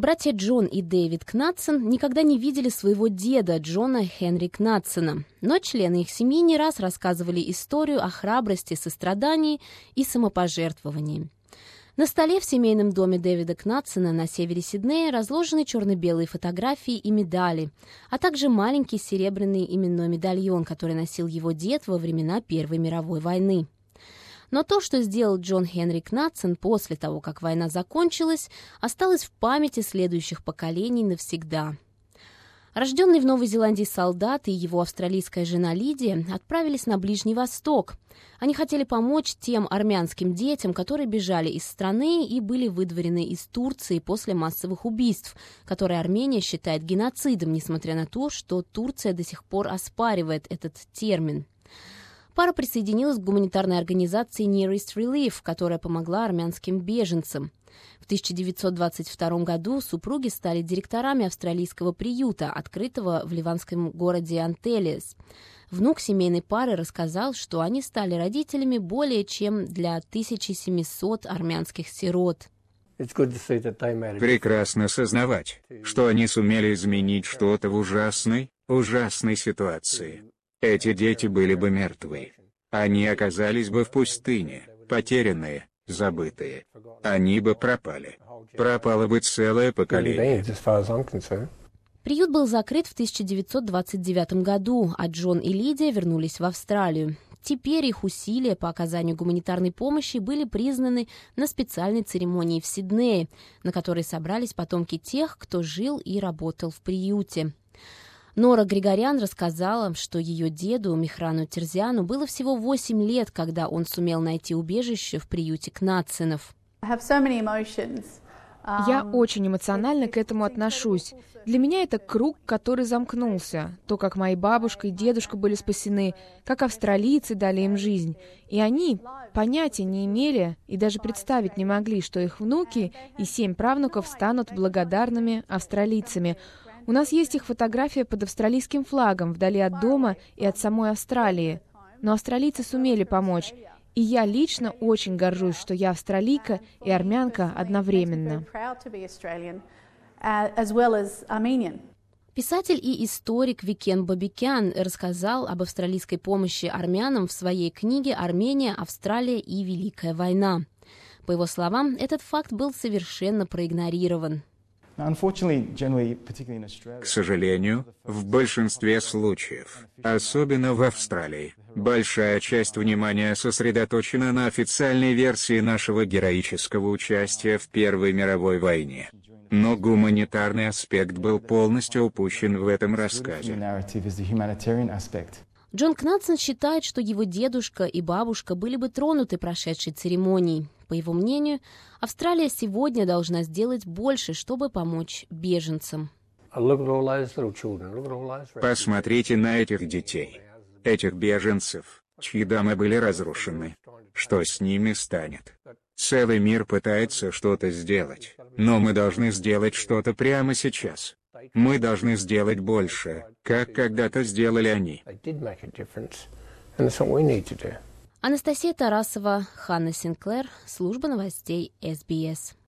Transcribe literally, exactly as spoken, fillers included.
Братья Джон и Дэвид Кнатсон никогда не видели своего деда Джона Хенри Кнатсона, но члены их семьи не раз рассказывали историю о храбрости, сострадании и самопожертвовании. На столе в семейном доме Дэвида Кнатсона на севере Сиднея разложены черно-белые фотографии и медали, а также маленький серебряный именной медальон, который носил его дед во времена Первой мировой войны. Но то, что сделал Джон Хенри Кнатсон после того, как война закончилась, осталось в памяти следующих поколений навсегда. Рожденный в Новой Зеландии солдат и его австралийская жена Лидия отправились на Ближний Восток. Они хотели помочь тем армянским детям, которые бежали из страны и были выдворены из Турции после массовых убийств, которые Армения считает геноцидом, несмотря на то, что Турция до сих пор оспаривает этот термин. Пара присоединилась к гуманитарной организации Nearest Relief, которая помогла армянским беженцам. В тысяча девятьсот двадцать втором году супруги стали директорами австралийского приюта, открытого в ливанском городе Антелиас. Внук семейной пары рассказал, что они стали родителями более чем для тысячи семисот армянских сирот. Прекрасно сознавать, что они сумели изменить что-то в ужасной, ужасной ситуации. Эти дети были бы мертвы. Они оказались бы в пустыне, потерянные, забытые. Они бы пропали. Пропало бы целое поколение. Приют был закрыт в тысяча девятьсот двадцать девятом году, а Джон и Лидия вернулись в Австралию. Теперь их усилия по оказанию гуманитарной помощи были признаны на специальной церемонии в Сиднее, на которой собрались потомки тех, кто жил и работал в приюте. Нора Григорян рассказала, что ее деду Михрану Терзяну было всего восемь лет, когда он сумел найти убежище в приюте Кнатсонов. Я очень эмоционально к этому отношусь. Для меня это круг, который замкнулся. То, как мои бабушка и дедушка были спасены, как австралийцы дали им жизнь. И они понятия не имели и даже представить не могли, что их внуки и семь правнуков станут благодарными австралийцами. У нас есть их фотография под австралийским флагом, вдали от дома и от самой Австралии. Но австралийцы сумели помочь. И я лично очень горжусь, что я австралийка и армянка одновременно. Писатель и историк Викен Бабикян рассказал об австралийской помощи армянам в своей книге «Армения, Австралия и Великая война». По его словам, этот факт был совершенно проигнорирован. К сожалению, в большинстве случаев, особенно в Австралии, большая часть внимания сосредоточена на официальной версии нашего героического участия в Первой мировой войне. Но гуманитарный аспект был полностью упущен в этом рассказе. Джон Кнатсон считает, что его дедушка и бабушка были бы тронуты прошедшей церемонией. По его мнению, Австралия сегодня должна сделать больше, чтобы помочь беженцам. Посмотрите на этих детей, этих беженцев, чьи дома были разрушены. Что с ними станет? Целый мир пытается что-то сделать, но мы должны сделать что-то прямо сейчас. Мы должны сделать больше, как когда-то сделали они. Анастасия Тарасова, Ханна Синклер, служба новостей эс би эс.